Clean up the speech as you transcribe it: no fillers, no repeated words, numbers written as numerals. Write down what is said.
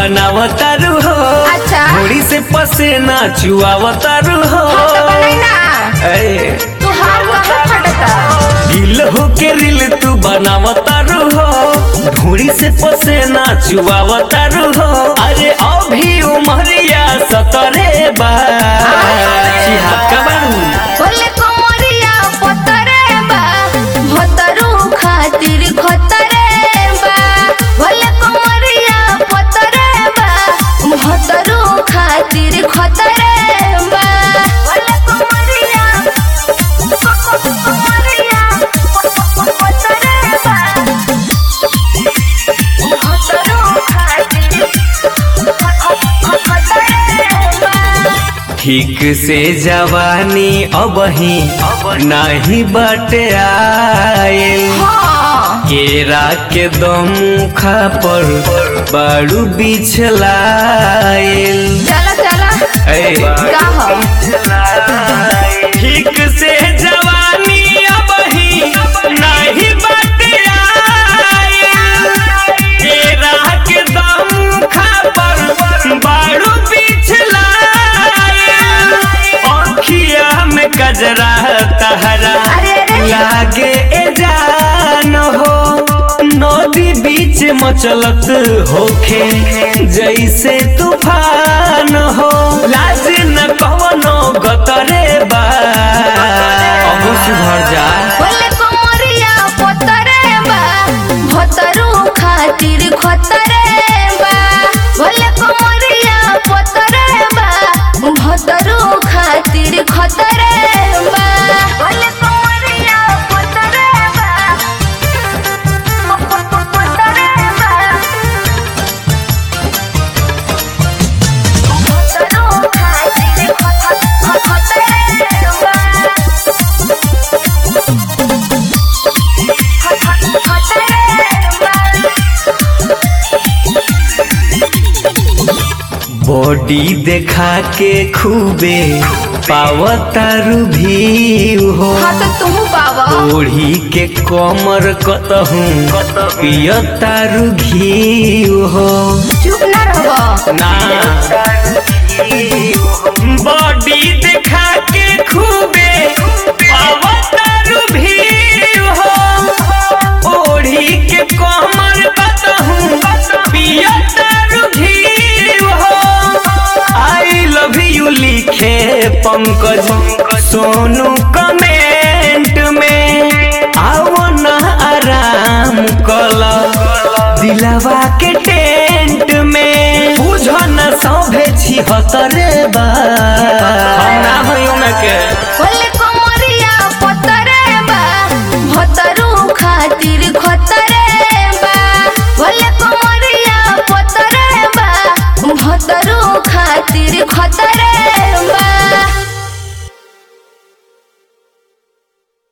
बनावतारू हो। अच्छा घोड़ी से पसेना चुआवतारू हो। गिल हो के रिल तू बनावतारू हो। घोड़ी से पसेना चुआवतारू हो। अरे अभी उमरिया 17 बा बोले कमरिया पतरे बा भतरू खातिर खतरे बा। बोले कमरिया पतरे बा भतरू खातिर खतरे बा। बोले कमरिया पतरे बा भतरू खातिर खतरे बा। ठीक से जवानी अबही नहीं बाटे आयल। केरा के दमुखा पर बाड़ू बिछलायल। चला चला ठीक से जवानी अबही नहीं बाटे आयल। केरा के दमुखा पर बाड़ू बिछलायल। अखिया में गजरा तहरा लागे ए जान हो। नदी बीच मचलत होखे जैसे तूफान हो। लाज न कवनो गतरे बा अब सुधर जा। बोले कमरिया पतरे बा भतरू खातिर खतरे बा। बोले कमरिया पतरे बा भतरू खातिर खतरे बा। बोले कमरिया पतरे बा पतरे बा भतरू खातिर खतरे बा। बॉडी देखा के खूबे पावतारू भी हो। हाँ तो तुम पावा ओढ़ी के कमर कतहू पियतारू घी हो। चुप ना रहो ना बॉडी देखा के खूबे पावतारू भी हो। ओढ़ी के कमर कतहू पियतारू घी हो। आई लव यू लिखे पंकज सोनू कमेंट में। आओ ना आराम कला दिलवा के टेंट में। बुझो न सभे 76 बा। हम ना होई उनके। बोले